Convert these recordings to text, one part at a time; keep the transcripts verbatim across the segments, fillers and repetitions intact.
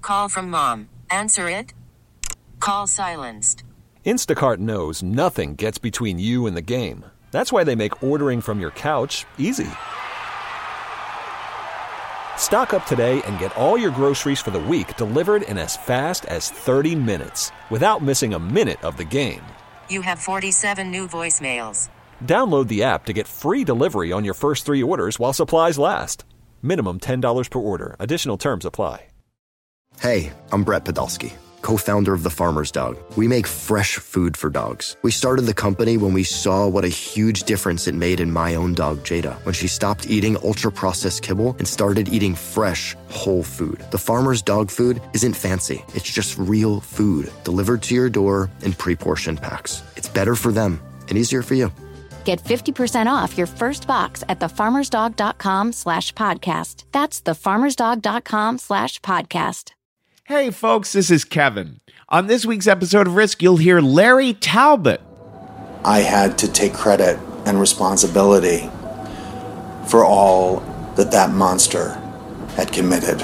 Call from mom. Answer it. Call silenced. Instacart knows nothing gets between you and the game. That's why they make ordering from your couch easy. Stock up today and get all your groceries for the week delivered in as fast as thirty minutes without missing a minute of the game. You have forty-seven new voicemails. Download the app to get free delivery on your first three orders while supplies last. Minimum ten dollars per order. Additional terms apply. Hey, I'm Brett Podolsky, co-founder of The Farmer's Dog. We make fresh food for dogs. We started the company when we saw what a huge difference it made in my own dog, Jada, when she stopped eating ultra-processed kibble and started eating fresh, whole food. The Farmer's Dog food isn't fancy. It's just real food delivered to your door in pre-portioned packs. It's better for them and easier for you. Get fifty percent off your first box at thefarmersdog.com slash podcast. That's thefarmersdog.com slash podcast. Hey folks, this is Kevin. On this week's episode of Risk, you'll hear Larry Talbot. I had to take credit and responsibility for all that that monster had committed.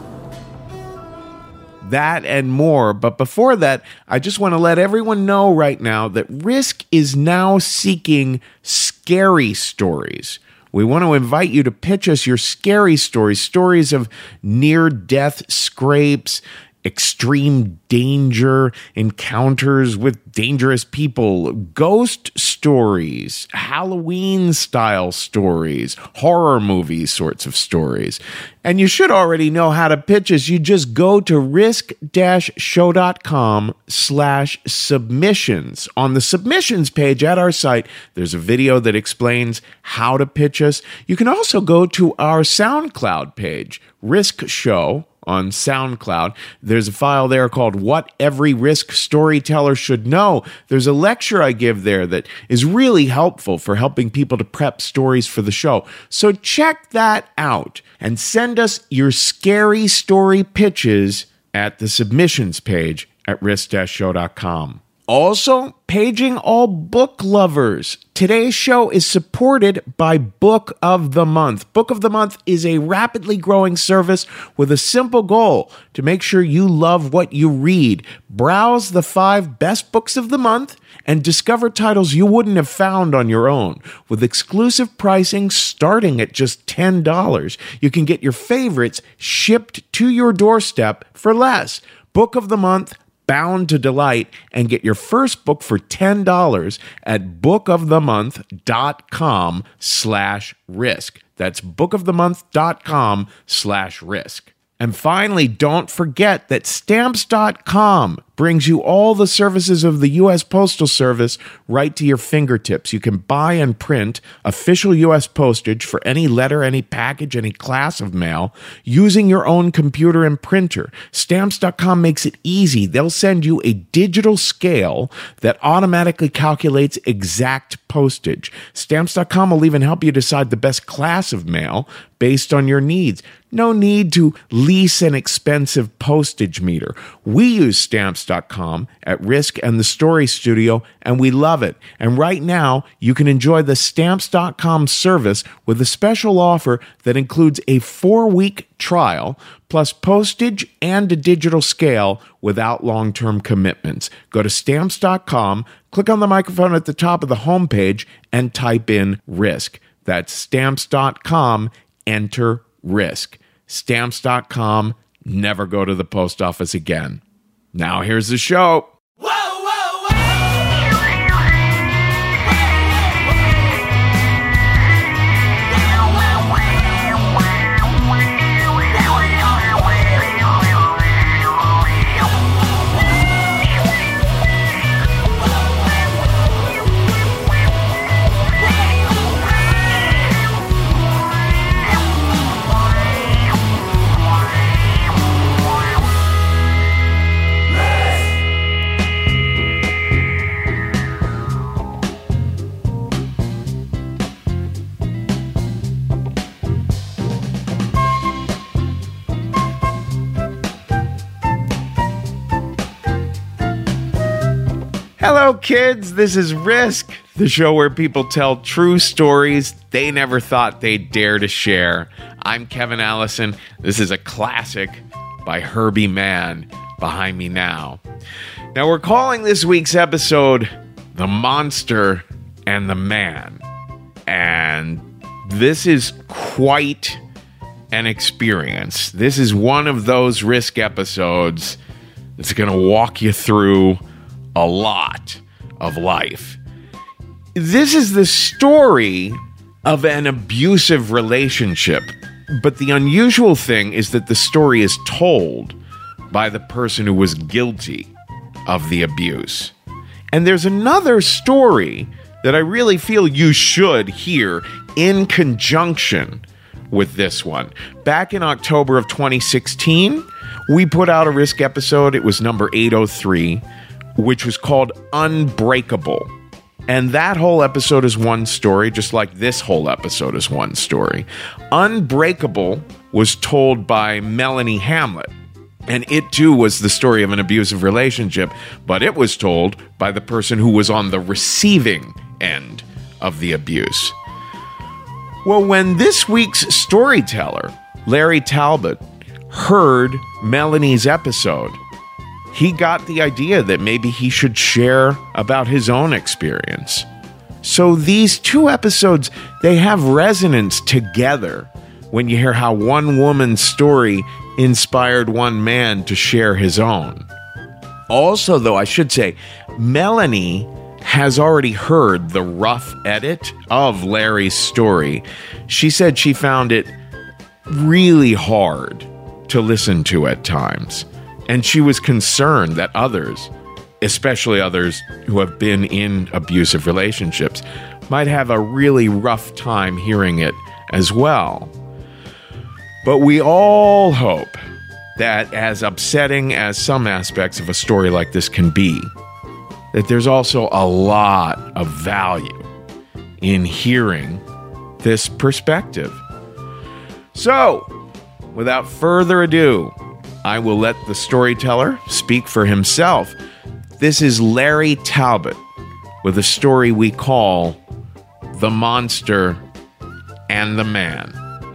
That and more, but before that, I just want to let everyone know right now that Risk is now seeking scary stories. We want to invite you to pitch us your scary stories, stories of near-death scrapes, extreme danger, encounters with dangerous people, ghost stories, Halloween-style stories, horror movie sorts of stories. And you should already know how to pitch us. You just go to risk-show.com slash submissions. On the submissions page at our site, there's a video that explains how to pitch us. You can also go to our SoundCloud page, Risk Show, on SoundCloud. There's a file there called What Every Risk Storyteller Should Know. There's a lecture I give there that is really helpful for helping people to prep stories for the show. So check that out and send us your scary story pitches at the submissions page at risk dash show dot com. Also, paging all book lovers. Today's show is supported by Book of the Month. Book of the Month is a rapidly growing service with a simple goal to make sure you love what you read. Browse the five best books of the month and discover titles you wouldn't have found on your own. With exclusive pricing starting at just ten dollars, you can get your favorites shipped to your doorstep for less. Book of the Month, bound to delight, and get your first book for ten dollars at bookofthemonth.com slash risk. That's bookofthemonth.com slash risk. And finally, don't forget that stamps dot com brings you all the services of the U S Postal Service right to your fingertips. You can buy and print official U S postage for any letter, any package, any class of mail using your own computer and printer. stamps dot com makes it easy. They'll send you a digital scale that automatically calculates exact postage. stamps dot com will even help you decide the best class of mail based on your needs. No need to lease an expensive postage meter. We use stamps dot com at Risk and the Story Studio, and we love it. And right now, you can enjoy the stamps dot com service with a special offer that includes a four-week trial, plus postage and a digital scale without long-term commitments. Go to stamps dot com, click on the microphone at the top of the homepage, and type in Risk. That's stamps dot com, enter Risk. stamps dot com, never go to the post office again. Now here's the show. Whoa, whoa, whoa. Hello, kids. This is Risk, the show where people tell true stories they never thought they'd dare to share. I'm Kevin Allison. This is a classic. by Herbie Mann behind me now. Now, we're calling this week's episode The Monster and the Man. And this is quite an experience. This is one of those Risk episodes that's going to walk you through a lot of life. This is the story of an abusive relationship, but the unusual thing is that the story is told by the person who was guilty of the abuse. And there's another story that I really feel you should hear in conjunction with this one. Back in October of twenty sixteen, we put out a Risk episode. It was number eight oh three, which was called Unbreakable. And that whole episode is one story, just like this whole episode is one story. Unbreakable was told by Melanie Hamlet. And it, too, was the story of an abusive relationship, but it was told by the person who was on the receiving end of the abuse. Well, when this week's storyteller, Larry Talbot, heard Melanie's episode, he got the idea that maybe he should share about his own experience. So these two episodes, they have resonance together when you hear how one woman's story inspired one man to share his own. Also, though, I should say, Melanie has already heard the rough edit of Larry's story. She said she found it really hard to listen to at times. And she was concerned that others, especially others who have been in abusive relationships, might have a really rough time hearing it as well. But we all hope that, as upsetting as some aspects of a story like this can be, that there's also a lot of value in hearing this perspective. So, without further ado, I will let the storyteller speak for himself. This is Larry Talbot with a story we call The Monster and the Man.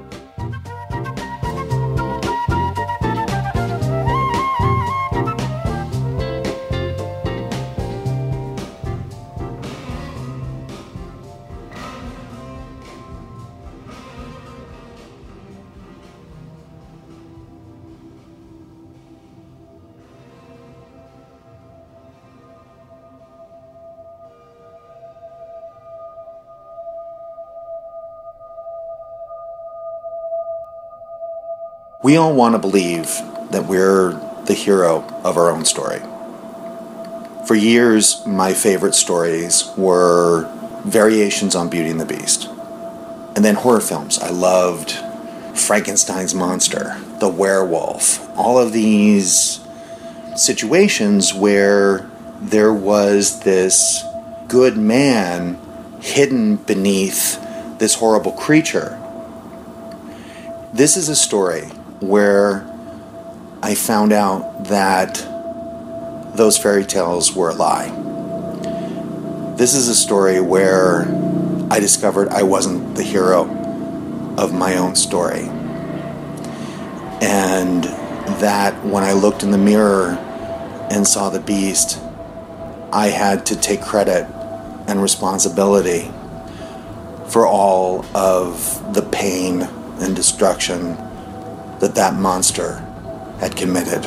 We all want to believe that we're the hero of our own story. For years, my favorite stories were variations on Beauty and the Beast. And then horror films. I loved Frankenstein's monster, the werewolf, all of these situations where there was this good man hidden beneath this horrible creature. This is a story where I found out that those fairy tales were a lie. This is a story where I discovered I wasn't the hero of my own story. And that when I looked in the mirror and saw the beast, I had to take credit and responsibility for all of the pain and destruction that that monster had committed.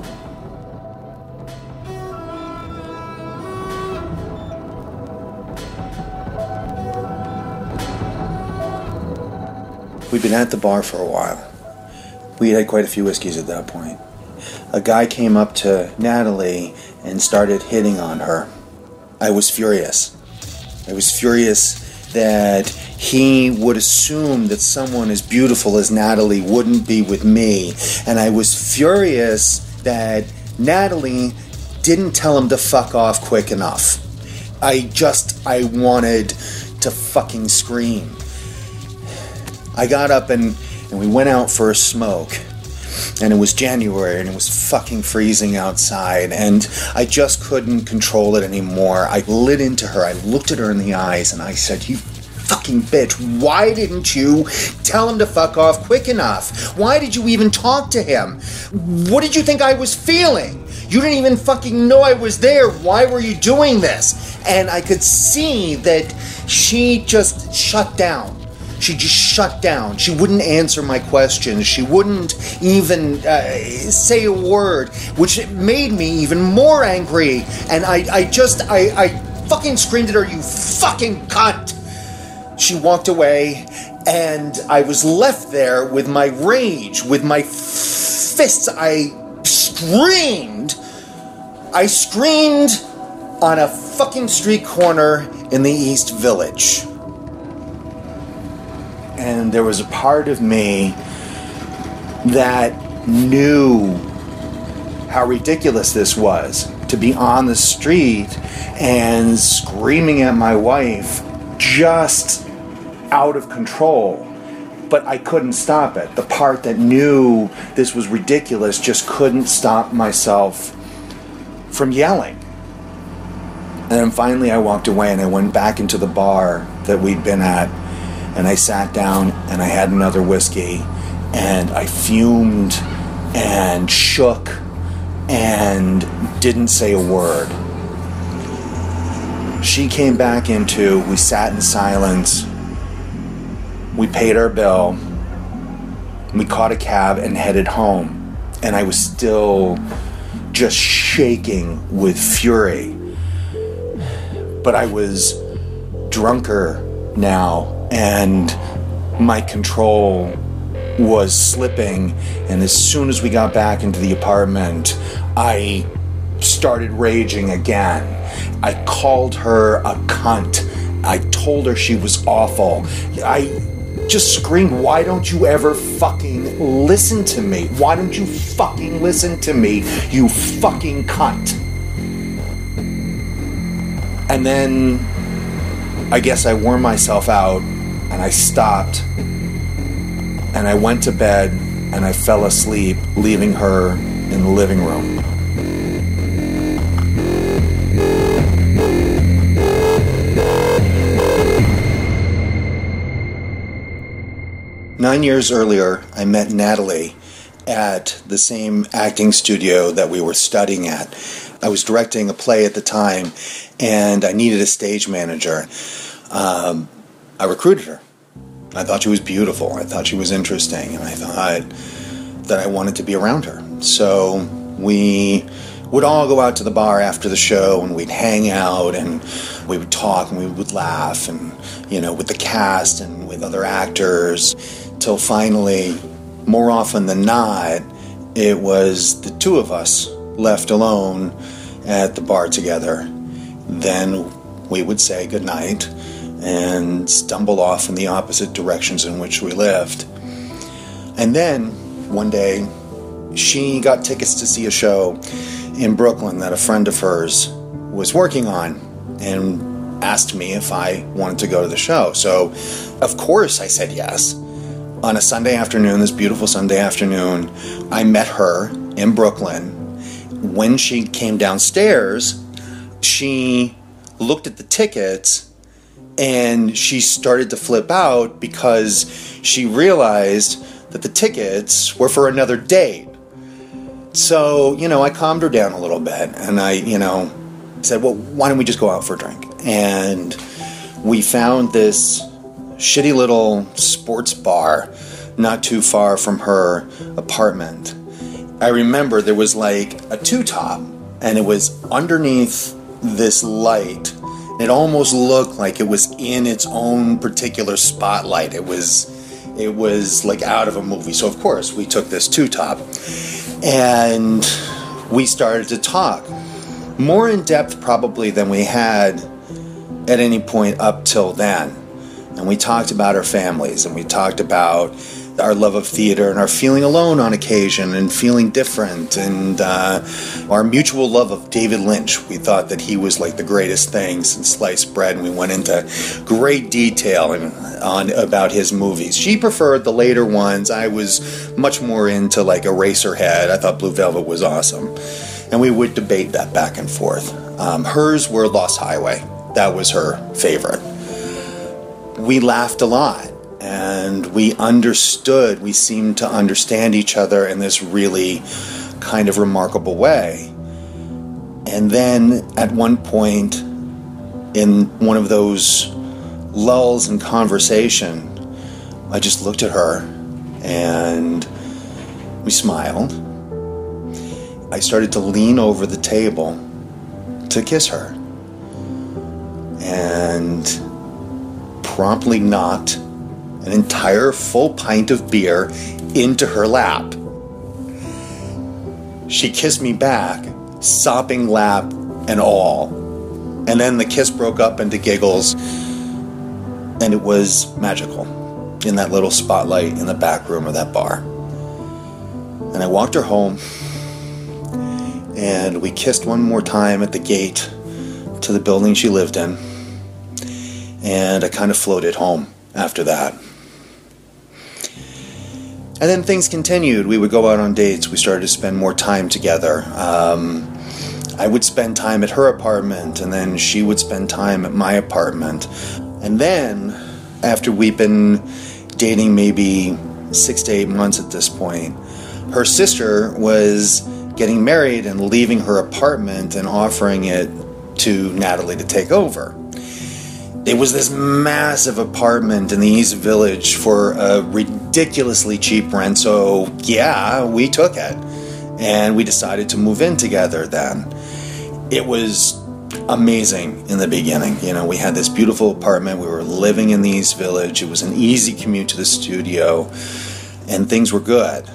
We'd been at the bar for a while. We had quite a few whiskeys at that point. A guy came up to Natalie and started hitting on her. I was furious. I was furious that he would assume that someone as beautiful as Natalie wouldn't be with me. And I was furious that Natalie didn't tell him to fuck off quick enough. I just, I wanted to fucking scream. I got up and, and we went out for a smoke. And it was January and it was fucking freezing outside and I just couldn't control it anymore. I lit into her. I looked at her in the eyes and I said, "You fucking bitch. Why didn't you tell him to fuck off quick enough? Why did you even talk to him? What did you think I was feeling? You didn't even fucking know I was there. Why were you doing this? And I could see that she just shut down. She just shut down. She wouldn't answer my questions. She wouldn't even uh, say a word, which made me even more angry. And I, I just, I, I fucking screamed at her, you fucking cunt! She walked away, and I was left there with my rage, with my fists. I screamed. I screamed on a fucking street corner in the East Village. And there was a part of me that knew how ridiculous this was, to be on the street and screaming at my wife just out of control. But I couldn't stop it. The part that knew this was ridiculous just couldn't stop myself from yelling. And then finally I walked away and I went back into the bar that we'd been at. And I sat down and I had another whiskey and I fumed and shook and didn't say a word. She came back into, we sat in silence, we paid our bill, we caught a cab and headed home. And I was still just shaking with fury. But I was drunker now. And my control was slipping, and as soon as we got back into the apartment, I started raging again. I called her a cunt. I told her she was awful. I just screamed, why don't you ever fucking listen to me? Why don't you fucking listen to me, you fucking cunt? And then I guess I wore myself out. And I stopped, and I went to bed, and I fell asleep, leaving her in the living room. Nine years earlier, I met Natalie at the same acting studio that we were studying at. I was directing a play at the time, and I needed a stage manager. Um, I recruited her. I thought she was beautiful. I thought she was interesting. And I thought that I wanted to be around her. So we would all go out to the bar after the show and we'd hang out and we would talk and we would laugh and, you know, with the cast and with other actors till finally, more often than not, it was the two of us left alone at the bar together. Then we would say goodnight and stumble off in the opposite directions in which we lived. And then, one day, she got tickets to see a show in Brooklyn that a friend of hers was working on and asked me if I wanted to go to the show. So, of course, I said yes. On a Sunday afternoon, this beautiful Sunday afternoon, I met her in Brooklyn. When she came downstairs, she looked at the tickets and she started to flip out because she realized that the tickets were for another date. So, you know, I calmed her down a little bit and I, you know, said, well, why don't we just go out for a drink? And we found this shitty little sports bar not too far from her apartment. I remember there was like a two-top and it was underneath this light. It almost looked like it was in its own particular spotlight. It was it was like out of a movie. So of course we took this two-top and we started to talk. More in depth probably than we had at any point up till then. And we talked about our families and we talked about our love of theater and our feeling alone on occasion and feeling different and uh, our mutual love of David Lynch. We thought that he was like the greatest thing since sliced bread, and we went into great detail on about his movies. She preferred the later ones. I was much more into like Eraserhead. I thought Blue Velvet was awesome. And we would debate that back and forth. Um, hers were Lost Highway. That was her favorite. we laughed a lot, and we understood, we seemed to understand each other in this really kind of remarkable way. And then at one point, in one of those lulls in conversation, I just looked at her and we smiled. I started to lean over the table to kiss her and promptly knocked an entire full pint of beer into her lap. She kissed me back, sopping lap and all. And then the kiss broke up into giggles, and it was magical in that little spotlight in the back room of that bar. And I walked her home, and we kissed one more time at the gate to the building she lived in, and I kind of floated home after that. And then things continued. We would go out on dates. We started to spend more time together. Um, I would spend time at her apartment, and then she would spend time at my apartment. And then, after we'd been dating maybe six to eight months at this point, her sister was getting married and leaving her apartment and offering it to Natalie to take over. It was this massive apartment in the East Village for a ridiculously cheap rent, so yeah, we took it. And we decided to move in together then. It was amazing in the beginning. You know, we had this beautiful apartment. We were living in the East Village. It was an easy commute to the studio, and things were good.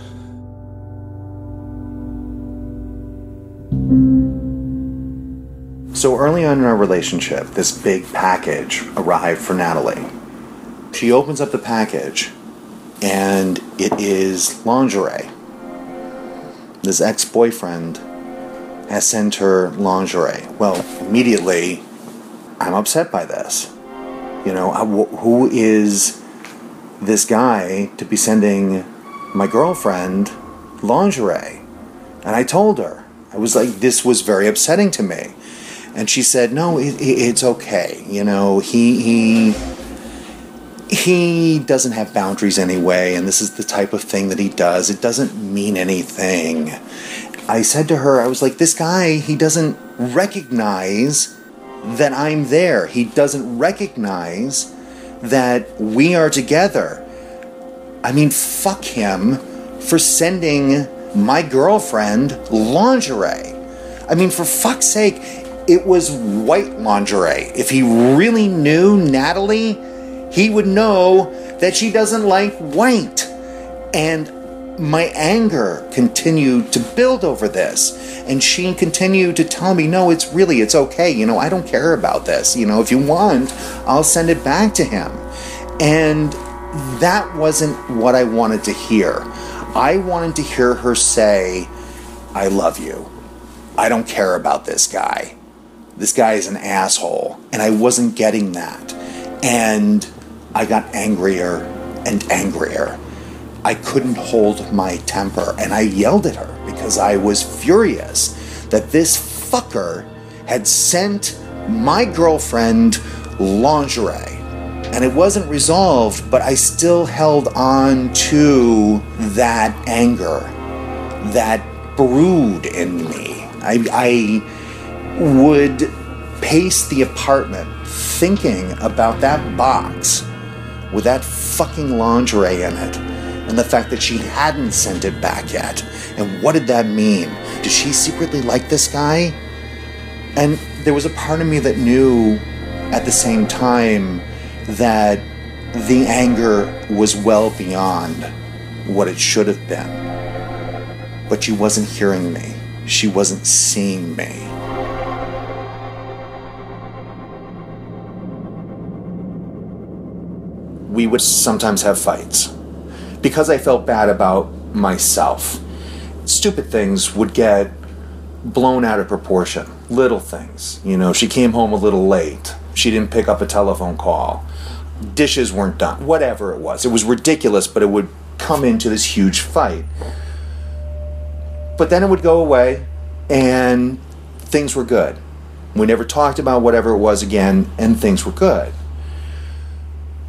So early on in our relationship, this big package arrived for Natalie. She opens up the package, and it is lingerie. This ex-boyfriend has sent her lingerie. Well, immediately, I'm upset by this. You know, I, who is this guy to be sending my girlfriend lingerie? And I told her, I was like, this was very upsetting to me. And she said, no, it, it, it's okay. You know, he he he doesn't have boundaries anyway, and this is the type of thing that he does. It doesn't mean anything. I said to her, I was like, this guy, he doesn't recognize that I'm there. He doesn't recognize that we are together. I mean, fuck him for sending my girlfriend lingerie. I mean, for fuck's sake, it was white lingerie. If he really knew Natalie, he would know that she doesn't like white. And my anger continued to build over this. And she continued to tell me, no, it's really, it's okay. You know, I don't care about this. You know, if you want, I'll send it back to him. And that wasn't what I wanted to hear. I wanted to hear her say, I love you. I don't care about this guy. This guy is an asshole. And I wasn't getting that. And I got angrier and angrier. I couldn't hold my temper, and I yelled at her because I was furious that this fucker had sent my girlfriend lingerie. And it wasn't resolved, but I still held on to that anger, that brewed in me. I, I would pace the apartment thinking about that box with that fucking lingerie in it, and the fact that she hadn't sent it back yet. And what did that mean? Did she secretly like this guy? And there was a part of me that knew at the same time that the anger was well beyond what it should have been. But she wasn't hearing me. She wasn't seeing me. We would sometimes have fights because I felt bad about myself. Stupid things would get blown out of proportion. Little things. You know, she came home a little late. She didn't pick up a telephone call. Dishes weren't done. Whatever it was. It was ridiculous, but it would come into this huge fight. But then it would go away, and things were good. We never talked about whatever it was again, and things were good.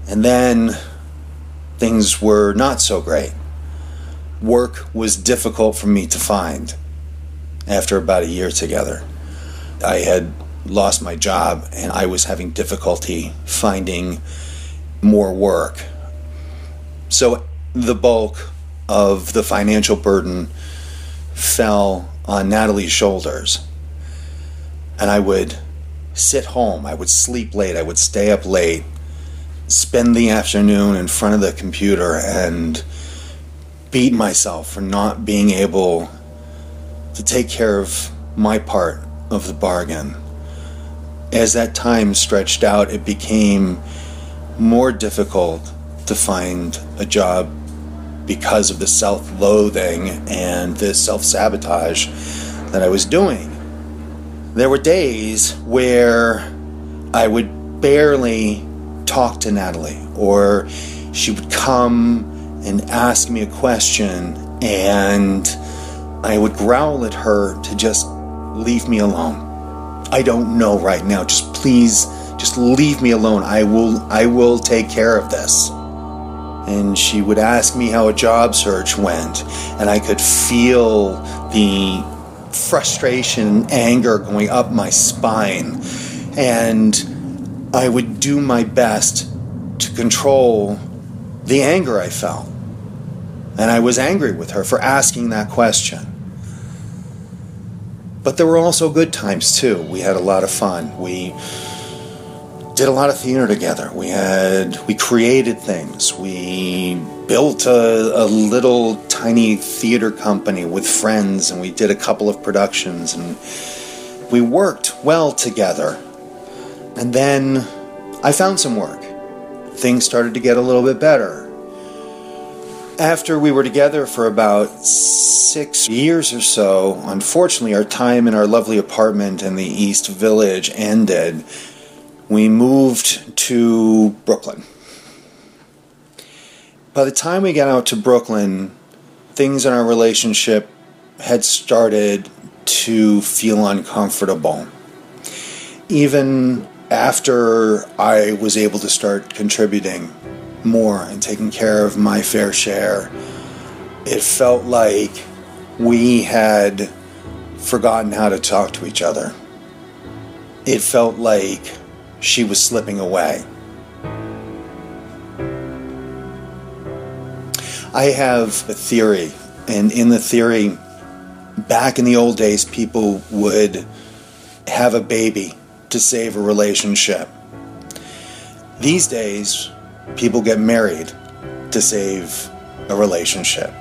And then things were not so great. Work was difficult for me to find after about a year together. I had lost my job and I was having difficulty finding more work. So the bulk of the financial burden fell on Natalie's shoulders. And I would sit home, I would sleep late, I would stay up late, spend the afternoon in front of the computer and beat myself for not being able to take care of my part of the bargain. As that time stretched out, it became more difficult to find a job because of the self-loathing and the self-sabotage that I was doing. There were days where I would barely talk to Natalie, or she would come and ask me a question and I would growl at her to just leave me alone. I don't know right now, just please, just leave me alone. I will, I will take care of this. And she would ask me how a job search went, and I could feel the frustration and anger going up my spine. And I would do my best to control the anger I felt. And I was angry with her for asking that question. But there were also good times too. We had a lot of fun. We did a lot of theater together. We had, we created things. We built a, a little tiny theater company with friends, and we did a couple of productions, and we worked well together. And then I found some work. Things started to get a little bit better. After we were together for about six years or so, unfortunately, our time in our lovely apartment in the East Village ended. We moved to Brooklyn. By the time we got out to Brooklyn, things in our relationship had started to feel uncomfortable. Even after I was able to start contributing more and taking care of my fair share, it felt like we had forgotten how to talk to each other. It felt like she was slipping away. I have a theory, and in the theory, back in the old days, people would have a baby to save a relationship. These days, people get married to save a relationship.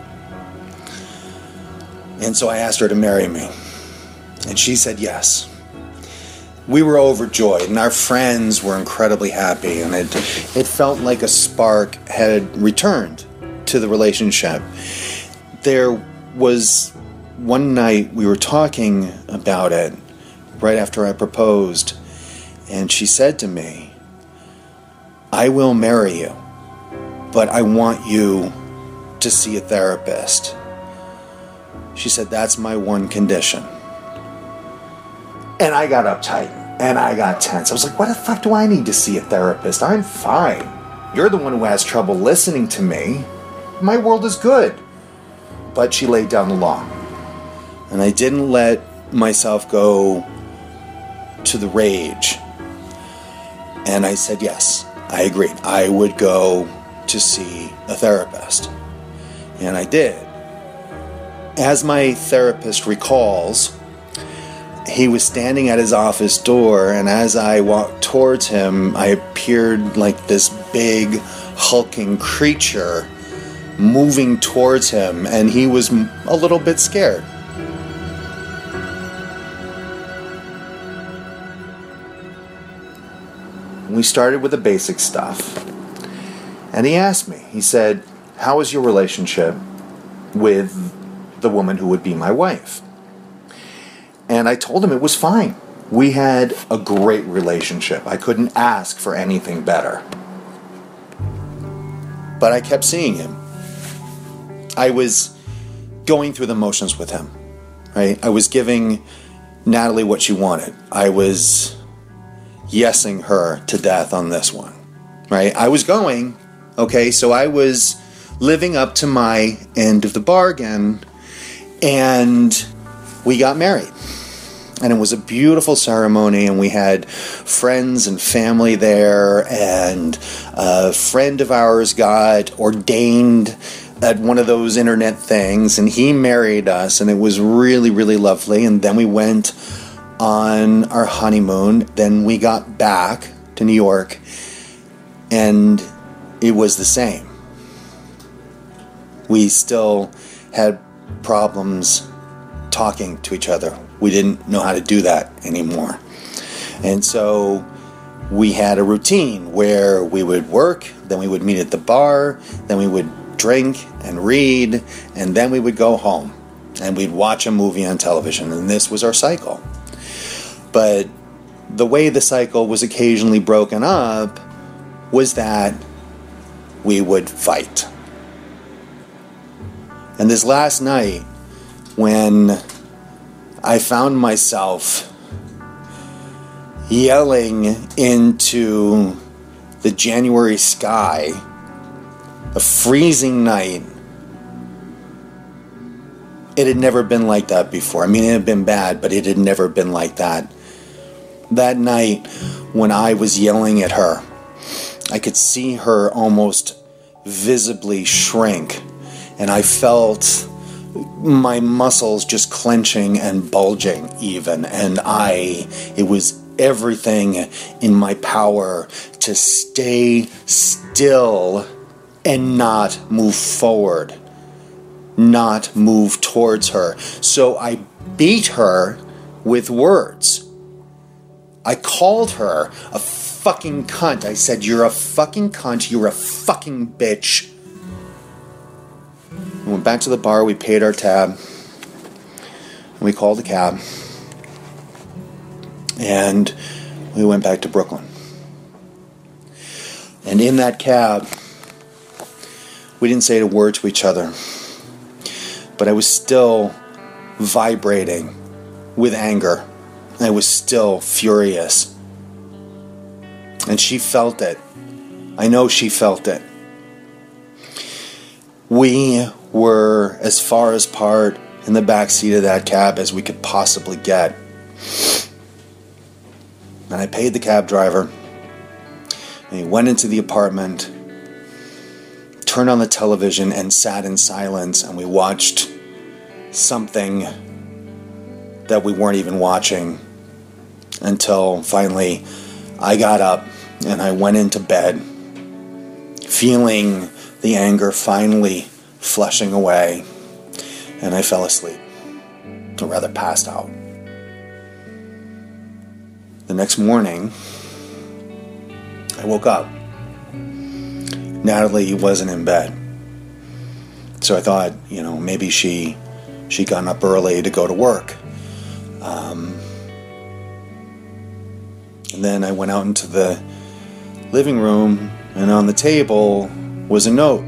And so I asked her to marry me, and she said yes. We were overjoyed, and our friends were incredibly happy, and it it felt like a spark had returned to the relationship. There was one night we were talking about it right after I proposed, and she said to me, "I will marry you, but I want you to see a therapist." She said, "That's my one condition." And I got uptight, and I got tense. I was like, what the fuck do I need to see a therapist? I'm fine. You're the one who has trouble listening to me. My world is good. But she laid down the law. And I didn't let myself go to the rage. And I said, yes, I agreed. I would go to see a therapist. And I did. As my therapist recalls, he was standing at his office door, and as I walked towards him, I appeared like this big, hulking creature moving towards him, and he was a little bit scared. We started with the basic stuff, and he asked me, he said, "How is your relationship with the woman who would be my wife?" And I told him it was fine. We had a great relationship. I couldn't ask for anything better. But I kept seeing him. I was going through the motions with him, right? I was giving Natalie what she wanted. I was yesing her to death on this one. right? I was going, okay, so I was living up to my end of the bargain, and we got married. And it was a beautiful ceremony, and we had friends and family there, and a friend of ours got ordained at one of those internet things, and he married us, and it was really, really lovely. And then we went on our honeymoon. Then we got back to New York, and it was the same. We still had problems talking to each other. We didn't know how to do that anymore. And so we had a routine where we would work, then we would meet at the bar, then we would drink and read, and then we would go home and we'd watch a movie on television. And this was our cycle. But the way the cycle was occasionally broken up was that we would fight. And this last night, when I found myself yelling into the January sky, a freezing night, it had never been like that before. I mean, it had been bad, but it had never been like that. That night, when I was yelling at her, I could see her almost visibly shrink, and I felt my muscles just clenching and bulging even, and I, it was everything in my power to stay still and not move forward, not move towards her. So I beat her with words. I called her a fucking cunt. I said, "You're a fucking cunt, you're a fucking bitch." We went back to the bar, we paid our tab, and we called a cab, and we went back to Brooklyn. And in that cab, we didn't say a word to each other, but I was still vibrating with anger. I was still furious. And she felt it. I know she felt it. We were as far apart in the back seat of that cab as we could possibly get. And I paid the cab driver. And he went into the apartment, turned on the television, and sat in silence. And we watched something that we weren't even watching until finally I got up and I went into bed, feeling the anger finally flushing away, and I fell asleep, or rather passed out. The next morning, I woke up. Natalie wasn't in bed, so I thought, you know, maybe she she got up early to go to work. Um, and then I went out into the living room, and on the table was a note.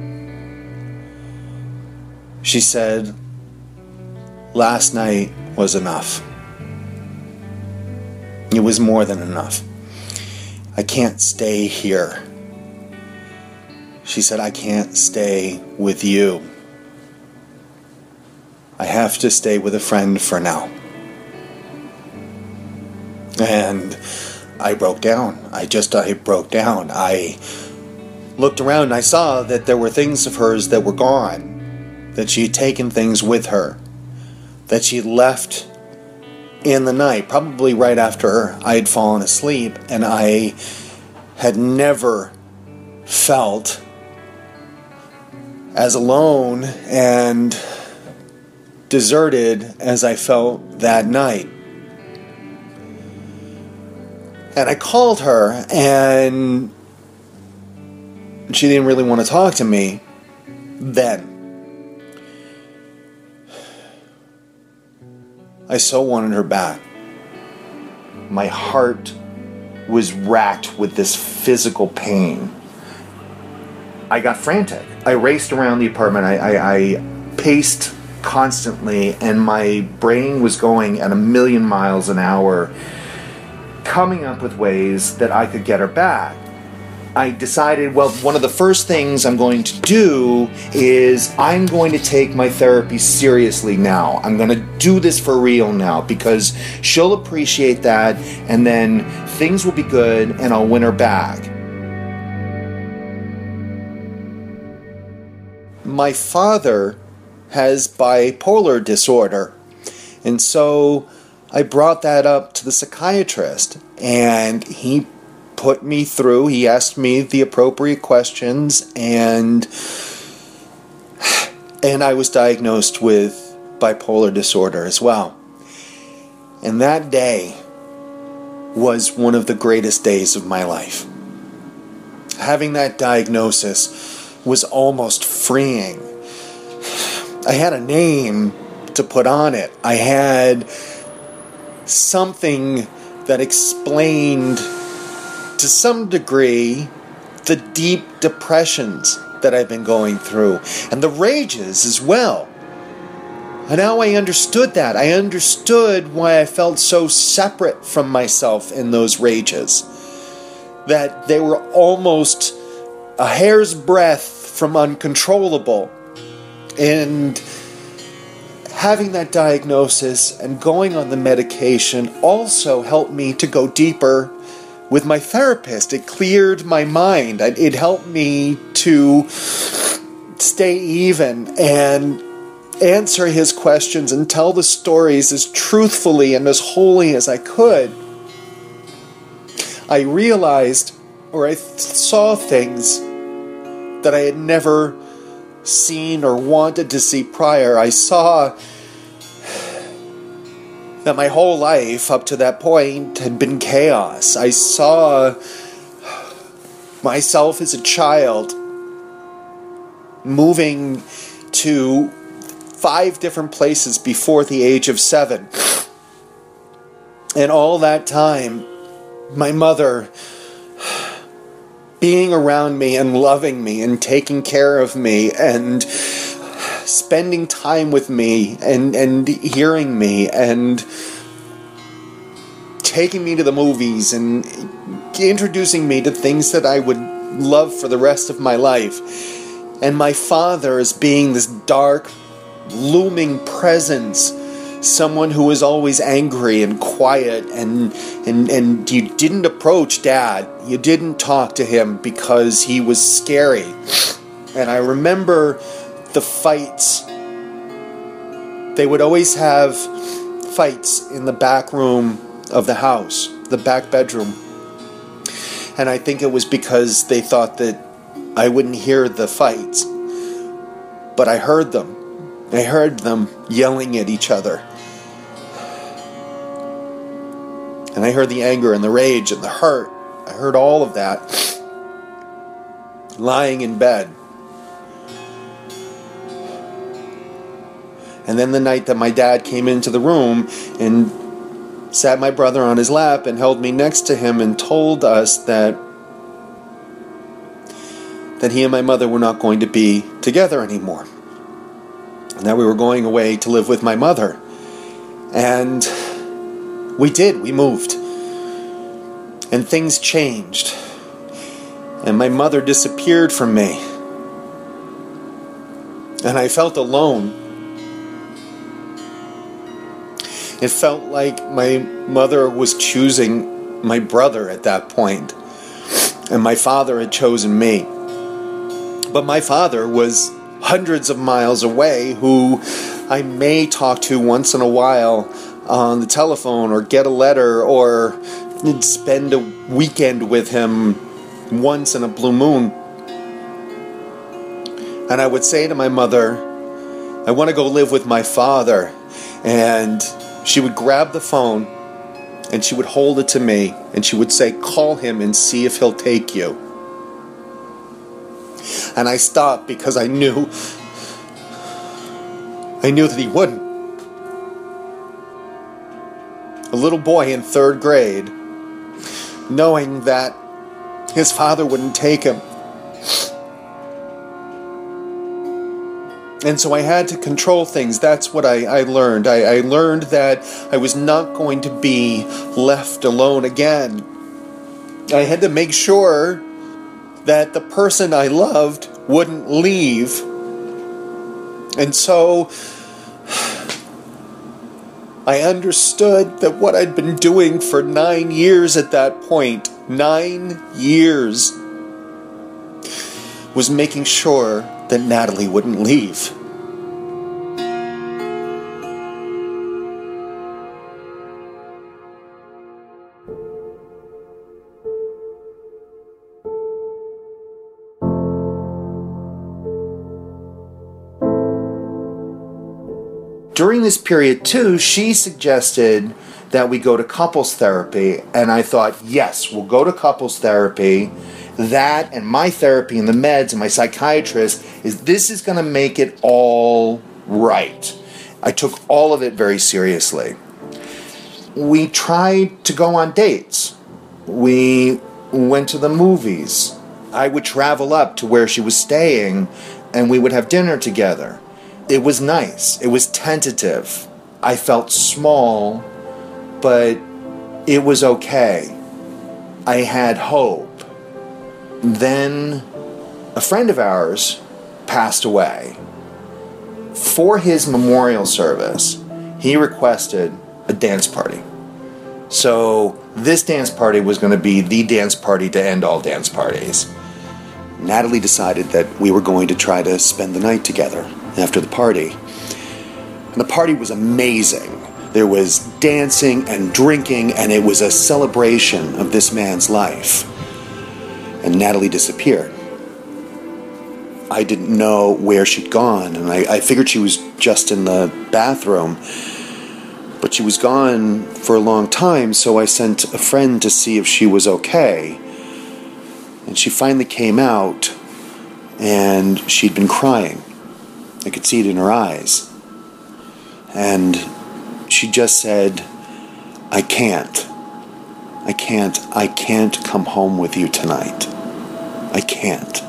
She said, "Last night was enough. It was more than enough. I can't stay here." She said, "I can't stay with you. I have to stay with a friend for now." And I broke down. I just, I broke down. I looked around and I saw that there were things of hers that were gone, that she had taken things with her, that she left in the night, probably right after I had fallen asleep, and I had never felt as alone and deserted as I felt that night. And I called her, and she didn't really want to talk to me then. I so wanted her back. My heart was racked with this physical pain. I got frantic. I raced around the apartment. I, I, I paced constantly, and my brain was going at a million miles an hour, coming up with ways that I could get her back. I decided, well, one of the first things I'm going to do is I'm going to take my therapy seriously now. I'm going to do this for real now because she'll appreciate that, and then things will be good and I'll win her back. My father has bipolar disorder, and so I brought that up to the psychiatrist, and he put me through, he asked me the appropriate questions, and and I was diagnosed with bipolar disorder as well. And that day was one of the greatest days of my life. Having that diagnosis was almost freeing. I had a name to put on it. I had something that explained to some degree the deep depressions that I've been going through and the rages as well. And now I understood that. I understood why I felt so separate from myself in those rages. That they were almost a hair's breadth from uncontrollable. And having that diagnosis and going on the medication also helped me to go deeper with my therapist. It cleared my mind. It helped me to stay even and answer his questions and tell the stories as truthfully and as wholly as I could. I realized, or I th- saw things that I had never seen or wanted to see prior. I saw that my whole life up to that point had been chaos. I saw myself as a child moving to five different places before the age of seven. And all that time, my mother being around me and loving me and taking care of me and spending time with me and, and hearing me and taking me to the movies and introducing me to things that I would love for the rest of my life. And my father as being this dark, looming presence, someone who was always angry and quiet, and, and, and you didn't approach Dad. You didn't talk to him because he was scary. And I remember the fights. They would always have fights in the back room of the house, the back bedroom. And I think it was because they thought that I wouldn't hear the fights. But I heard them. I heard them yelling at each other. And I heard the anger and the rage and the hurt. I heard all of that lying in bed. And then the night that my dad came into the room and sat my brother on his lap and held me next to him and told us that that he and my mother were not going to be together anymore. And that we were going away to live with my mother. And we did. We moved. And things changed. And my mother disappeared from me. And I felt alone. It felt like my mother was choosing my brother at that point, and my father had chosen me. But my father was hundreds of miles away, who I may talk to once in a while on the telephone, or get a letter, or spend a weekend with him once in a blue moon. And I would say to my mother, I want to go live with my father. And she would grab the phone and she would hold it to me and she would say, call him and see if he'll take you. And I stopped because I knew, I knew that he wouldn't. A little boy in third grade, knowing that his father wouldn't take him. And so I had to control things. That's what I, I learned. I, I learned that I was not going to be left alone again. I had to make sure that the person I loved wouldn't leave. And so I understood that what I'd been doing for nine years at that point, nine years, was making sure that Natalie wouldn't leave. During this period, too, she suggested that we go to couples therapy, and I thought, yes, we'll go to couples therapy. That and my therapy and the meds and my psychiatrist, is this is going to make it all right. I took all of it very seriously. We tried to go on dates. We went to the movies. I would travel up to where she was staying, and we would have dinner together. It was nice. It was tentative. I felt small, but it was okay. I had hope. Then a friend of ours passed away. For his memorial service, he requested a dance party. So this dance party was going to be the dance party to end all dance parties. Natalie decided that we were going to try to spend the night together after the party. And the party was amazing. There was dancing and drinking, and it was a celebration of this man's life. And Natalie disappeared. I didn't know where she'd gone, and I, I figured she was just in the bathroom. But she was gone for a long time, so I sent a friend to see if she was okay. And she finally came out, and she'd been crying. I could see it in her eyes. And she just said, I can't. I can't. I can't come home with you tonight. I can't.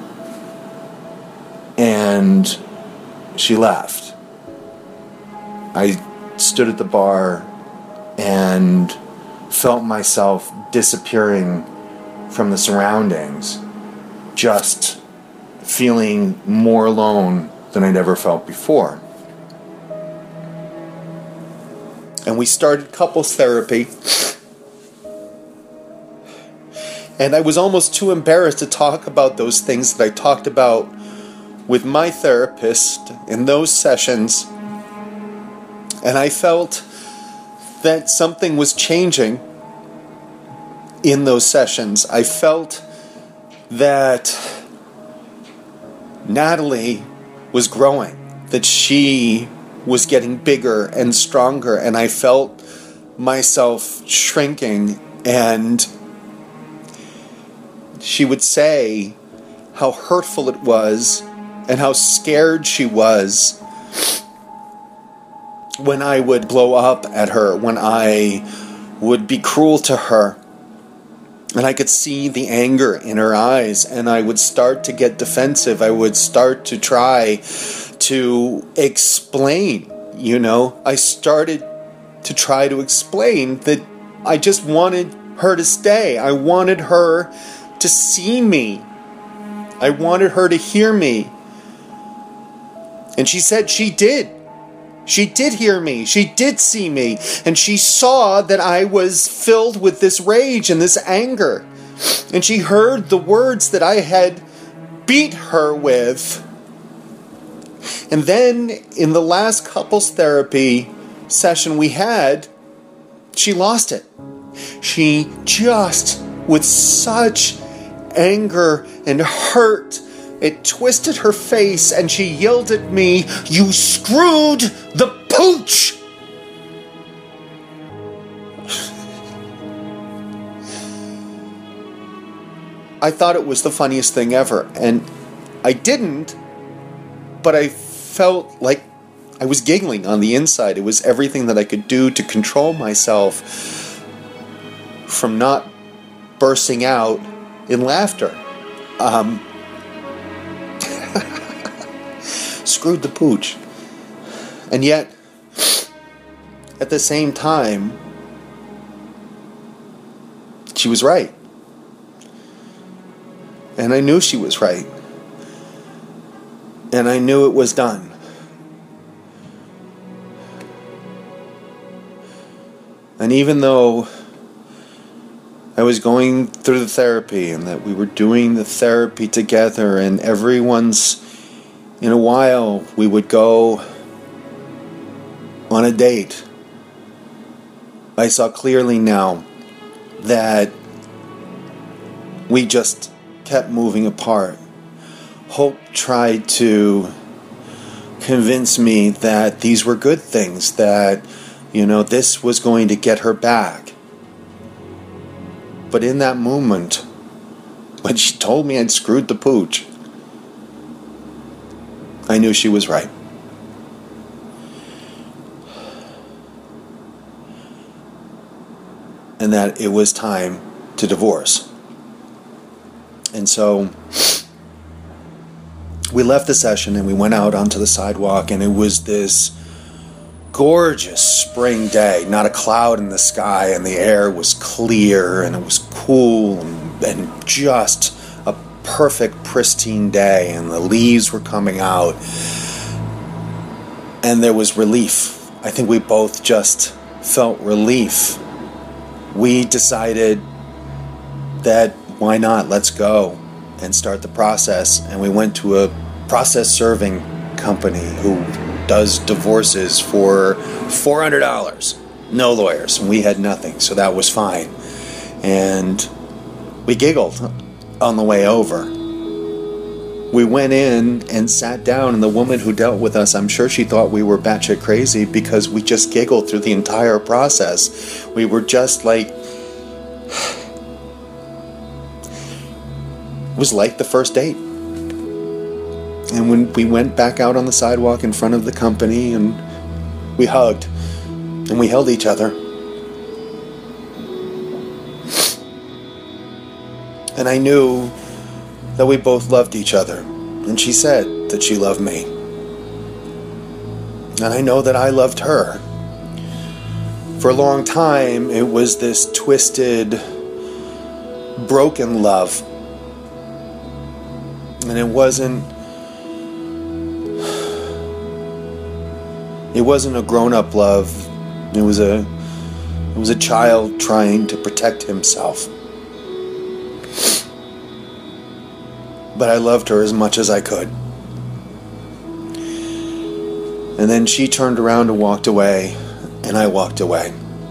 And she left. I stood at the bar and felt myself disappearing from the surroundings, just feeling more alone than I'd ever felt before. And we started couples therapy. And I was almost too embarrassed to talk about those things that I talked about with my therapist in those sessions. And I felt that something was changing in those sessions. I felt that Natalie was growing, that she was getting bigger and stronger, and I felt myself shrinking. And she would say how hurtful it was and how scared she was when I would blow up at her, when I would be cruel to her. And I could see the anger in her eyes, and I would start to get defensive. I would start to try to explain, you know. I started to try to explain that I just wanted her to stay. I wanted her to see me. I wanted her to hear me. And she said she did. She did hear me. She did see me. And she saw that I was filled with this rage and this anger. And she heard the words that I had beat her with. And then in the last couples therapy session we had, she lost it. She just, with such anger and hurt, it twisted her face and she yelled at me, "You screwed the pooch!" I thought it was the funniest thing ever, and I didn't, but I felt like I was giggling on the inside. It was everything that I could do to control myself from not bursting out in laughter. Um... Screwed the pooch. And yet, at the same time, she was right. And I knew she was right. And I knew it was done. And even though I was going through the therapy and that we were doing the therapy together, and every once in a while we would go on a date, I saw clearly now that we just kept moving apart. Hope tried to convince me that these were good things, that, you know, this was going to get her back. But in that moment, when she told me I'd screwed the pooch, I knew she was right. And that it was time to divorce. And so we left the session and we went out onto the sidewalk, and it was this gorgeous spring day, not a cloud in the sky, and the air was clear and it was cool and, and just a perfect, pristine day, and the leaves were coming out, and there was relief. I think we both just felt relief. We decided that why not, let's go and start the process, and we went to a process serving company who does divorces for four hundred dollars. No lawyers. And we had nothing, so that was fine. And we giggled on the way over. We went in and sat down, and the woman who dealt with us, I'm sure she thought we were batshit crazy because we just giggled through the entire process. We were just like... It was like the first date. And when we went back out on the sidewalk in front of the company, and we hugged and we held each other. And I knew that we both loved each other. And she said that she loved me. And I know that I loved her. For a long time, it was this twisted, broken love. And it wasn't It wasn't a grown-up love. It was a it was a child trying to protect himself. But I loved her as much as I could. And then she turned around and walked away, and I walked away.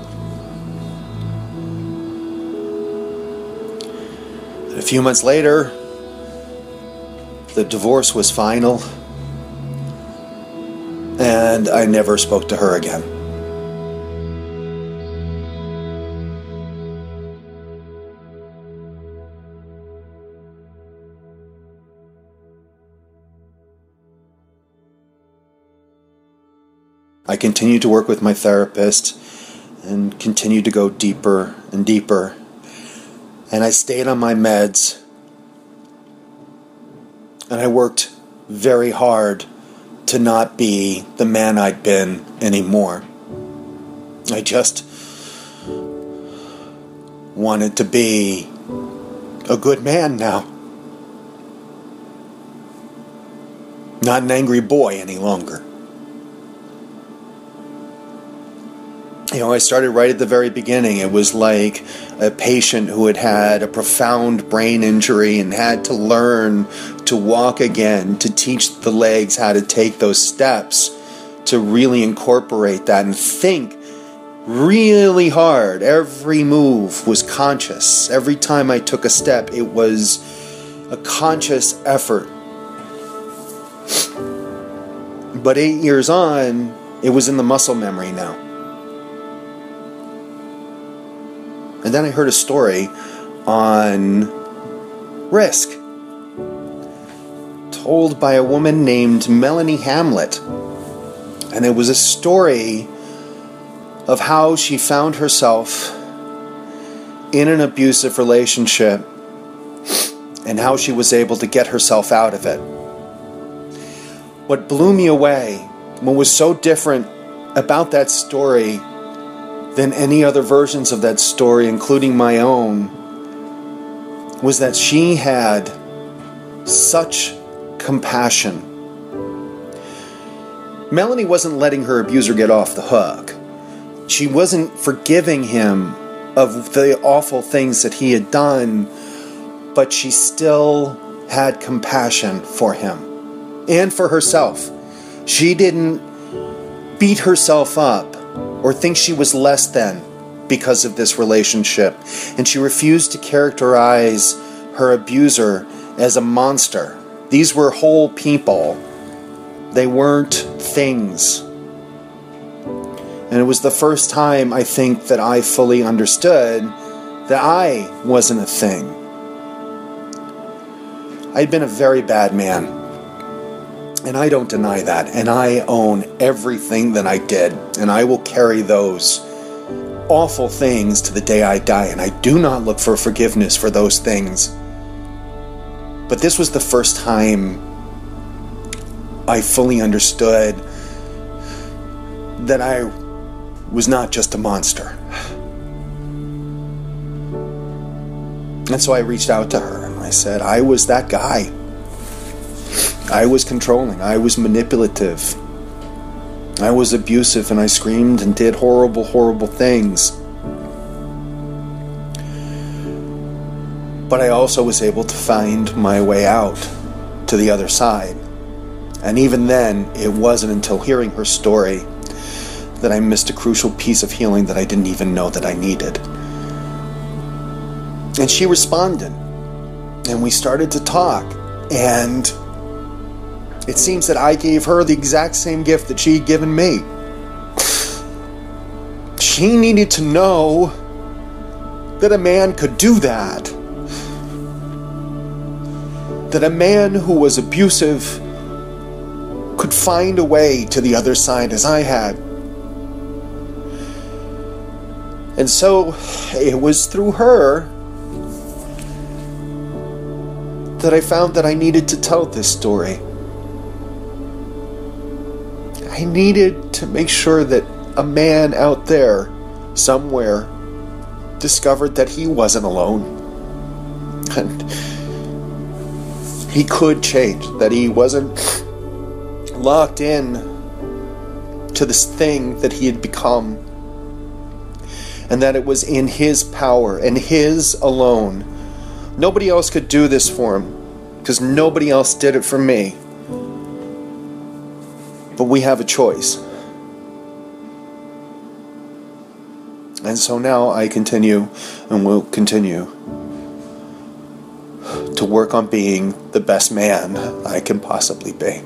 And a few months later, the divorce was final. And I never spoke to her again. I continued to work with my therapist and continued to go deeper and deeper. And I stayed on my meds. And I worked very hard to not be the man I'd been anymore. I just wanted to be a good man now. Not an angry boy any longer. You know, I started right at the very beginning. It was like a patient who had had a profound brain injury and had to learn to walk again, to teach the legs how to take those steps, to really incorporate that and think really hard. Every move was conscious. Every time I took a step, it was a conscious effort. But eight years on, it was in the muscle memory now. And then I heard a story on Risk, told by a woman named Melanie Hamlet. And it was a story of how she found herself in an abusive relationship and how she was able to get herself out of it. What blew me away, what was so different about that story than any other versions of that story, including my own, was that she had such compassion. Melanie wasn't letting her abuser get off the hook. She wasn't forgiving him of the awful things that he had done, but she still had compassion for him and for herself. She didn't beat herself up or think she was less than because of this relationship, and she refused to characterize her abuser as a monster. These were whole people. They weren't things. And it was the first time, I think, that I fully understood that I wasn't a thing. I'd been a very bad man, and I don't deny that, and I own everything that I did, and I will carry those awful things to the day I die, and I do not look for forgiveness for those things. But this was the first time I fully understood that I was not just a monster. And so I reached out to her and I said, I was that guy. I was controlling. I was manipulative. I was abusive, and I screamed and did horrible, horrible things. But I also was able to find my way out to the other side. And even then, it wasn't until hearing her story that I missed a crucial piece of healing that I didn't even know that I needed. And she responded, and we started to talk, and it seems that I gave her the exact same gift that she had given me. She needed to know that a man could do that. That a man who was abusive could find a way to the other side as I had. And so it was through her that I found that I needed to tell this story. I needed to make sure that a man out there somewhere discovered that he wasn't alone. And he could change, that he wasn't locked in to this thing that he had become, and that it was in his power and his alone. Nobody else could do this for him, because nobody else did it for me. But we have a choice. And so now I continue and will continue to work on being the best man I can possibly be.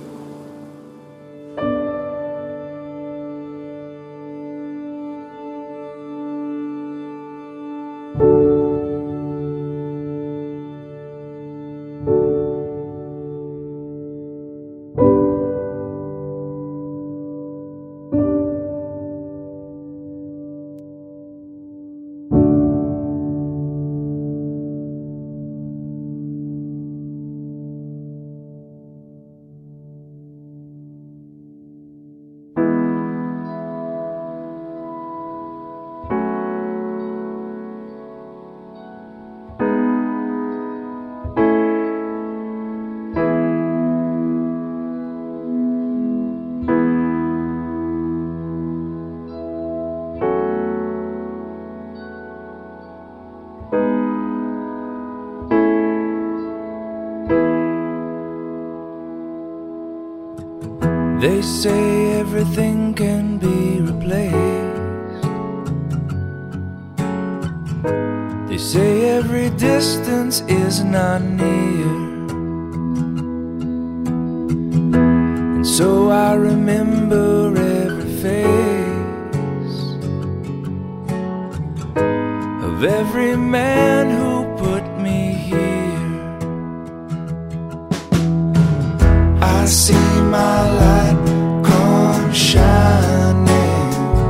They say everything can be replaced. They say every distance is not near. And so I remember every face of every man who put me here. I see my light come shining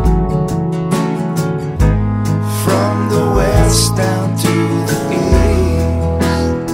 from the west down to the east.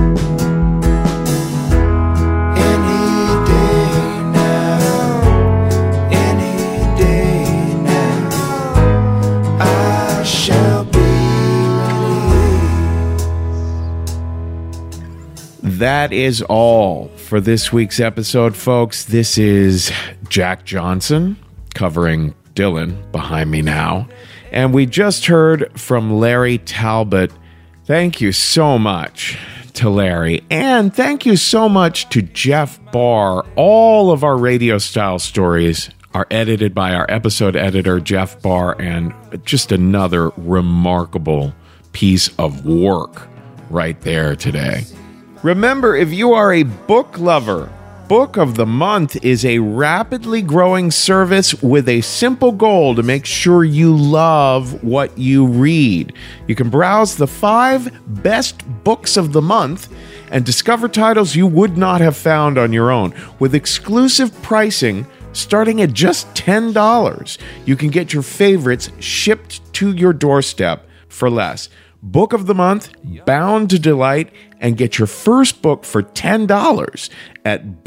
Any day now, any day now, I shall be released. that is all for this week's episode, folks. This is Jack Johnson covering Dylan behind me now. And we just heard from Larry Talbot. Thank you so much to Larry. And thank you so much to Jeff Barr. All of our radio style stories are edited by our episode editor, Jeff Barr, and just another remarkable piece of work right there today. Remember, if you are a book lover, Book of the Month is a rapidly growing service with a simple goal to make sure you love what you read. You can browse the five best books of the month and discover titles you would not have found on your own. With exclusive pricing starting at just ten dollars, you can get your favorites shipped to your doorstep for less. Book of the Month, bound to delight, and get your first book for ten dollars at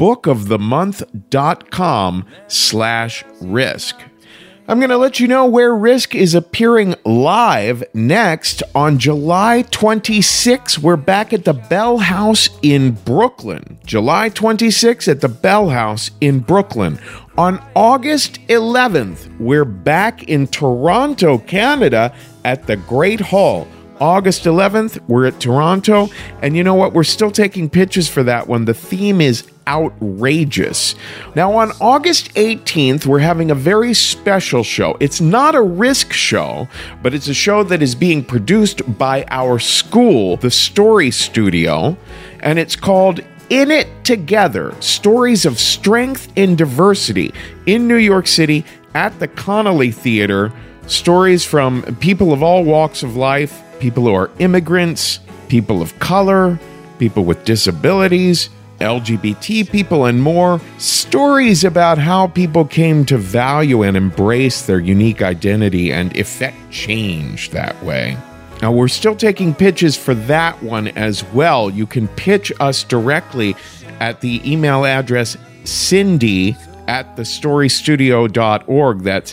bookofthemonth.com slash risk. I'm going to let you know where Risk is appearing live next. On July twenty-sixth, we're back at the Bell House in Brooklyn. July twenty-sixth at the Bell House in Brooklyn. On August eleventh, we're back in Toronto, Canada at the Great Hall. August eleventh, we're at Toronto, and you know what? We're still taking pictures for that one. The theme is outrageous. Now, on August eighteenth, we're having a very special show. It's not a Risk show, but it's a show that is being produced by our school, the Story Studio, and it's called In It Together, Stories of Strength and Diversity in New York City at the Connolly Theater. Stories from people of all walks of life, people who are immigrants, people of color, people with disabilities, L G B T people, and more. Stories about how people came to value and embrace their unique identity and effect change that way. Now, we're still taking pitches for that one as well. You can pitch us directly at the email address Cindy at the story studio dot org. That's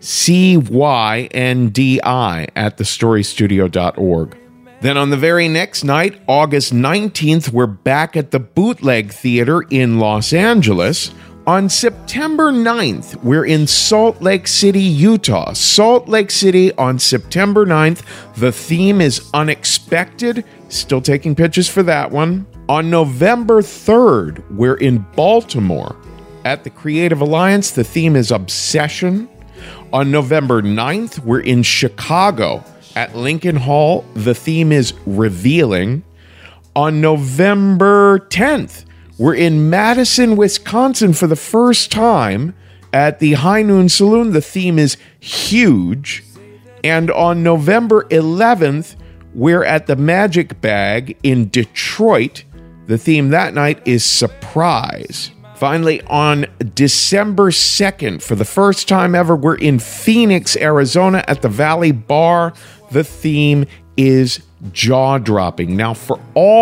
C Y N D I at the story studio dot org. Then on the very next night, August nineteenth, we're back at the Bootleg Theater in Los Angeles. On September ninth, we're in Salt Lake City, Utah. Salt Lake City on September ninth. The theme is unexpected. Still taking pictures for that one. On November third, we're in Baltimore at the Creative Alliance. The theme is obsession. On November ninth, we're in Chicago at Lincoln Hall. The theme is revealing. On November tenth, we're in Madison, Wisconsin for the first time at the High Noon Saloon. The theme is huge. And on November eleventh, we're at the Magic Bag in Detroit. The theme that night is surprise. Finally, on December second, for the first time ever, we're in Phoenix, Arizona at the Valley Bar. The theme is jaw-dropping. Now, for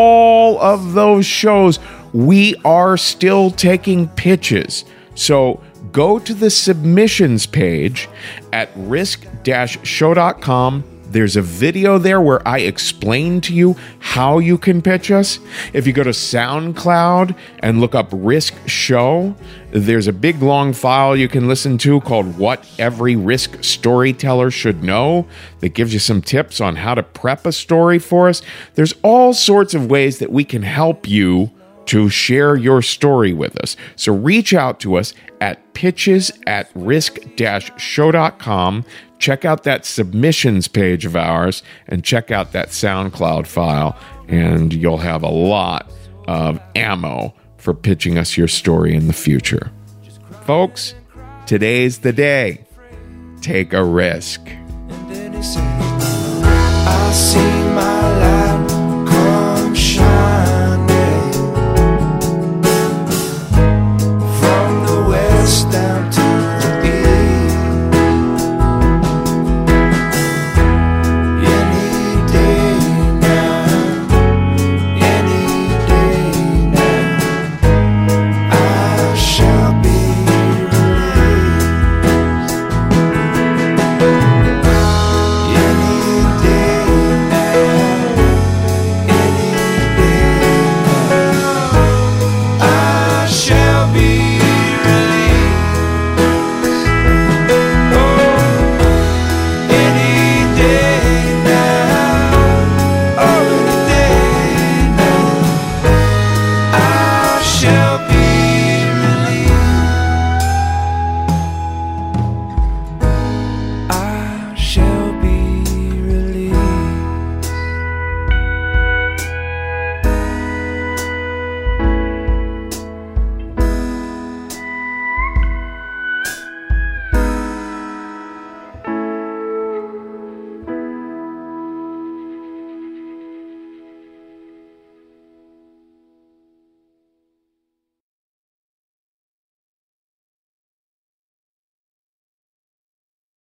all of those shows, we are still taking pitches. So go to the submissions page at risk dash show dot com. There's a video there where I explain to you how you can pitch us. If you go to SoundCloud and look up Risk Show, there's a big long file you can listen to called What Every Risk Storyteller Should Know that gives you some tips on how to prep a story for us. There's all sorts of ways that we can help you to share your story with us. So reach out to us at pitches at risk dash show dot com. Check out that submissions page of ours and check out that SoundCloud file, and you'll have a lot of ammo for pitching us your story in the future. Folks, today's the day. Take a risk. And then he said, I see my light